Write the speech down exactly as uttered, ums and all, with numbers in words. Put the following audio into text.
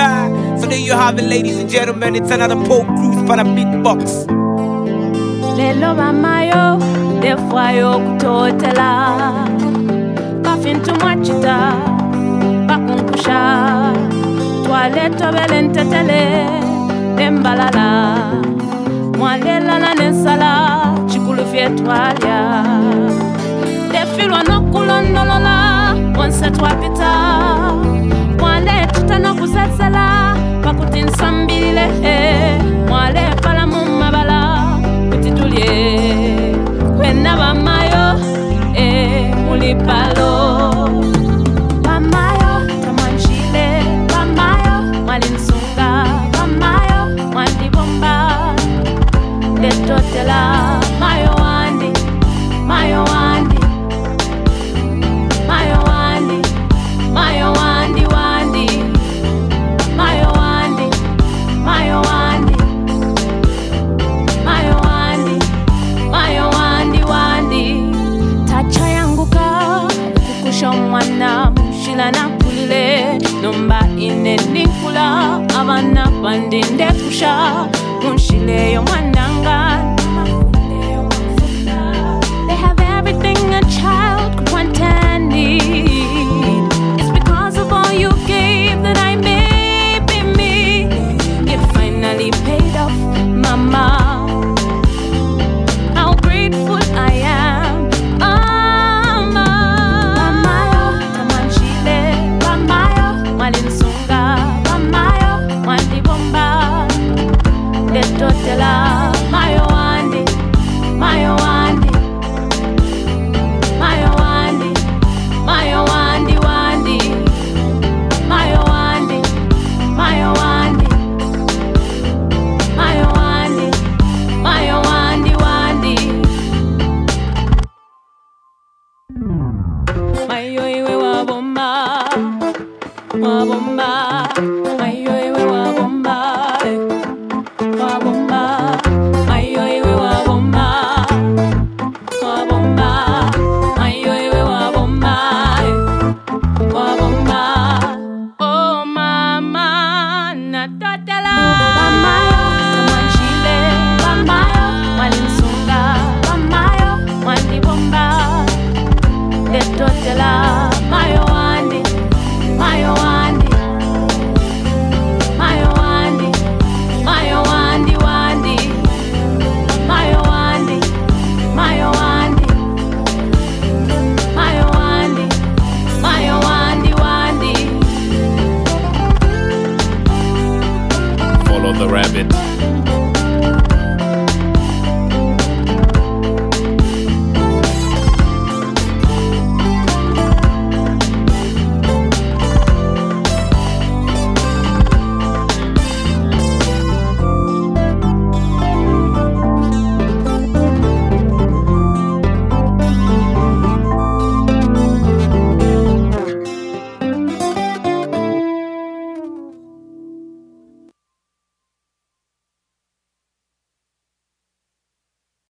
So there you have it, ladies and gentlemen. It's another Paul Cruise for the big box. Lelo mamayo, defwa yo kutotela. Bafintu machita, bakunkusha. Toileto belentetele, dembalala. Mwalela na nesala, chikulu fietwalia. Defilwa no kulondolola, onse twapita. Mwale tuta no kusetsela, pakutin sambile. Mwale pala mumabala, kutitulie. Kwena bamayo, eh, mulipalo. Bamayo, tamanchile. Bamayo, malinsunga. Bamayo, mwandibomba. Letotela, mayo wandi. Mayo wandi. Mayo wandi. Mayo wandi wandi. Mayo wandi. Mayo wandi. Mayo wandi. Mayo wandi wandi. Tacha yanguka kukusha mwana mshila na kulile. Nomba ine nikula abana pandinde kusha mshile yo mwananga. They have everything a child could want and need. It's because of all you gave that I may be me. It finally paid off, mama. How grateful I am, mama. Bamayo, tamanchile. Bamayo, malinsunga. Bamayo, mwandibomba. Letotela, mayo wandi. Mayo wandi. Mayo wandi. Mayo wandi wandi. Mayo wandi. Mayo wandi. Mayo wandi. Mayo wandi wandi. Mayo iwe wabomba. Wabomba.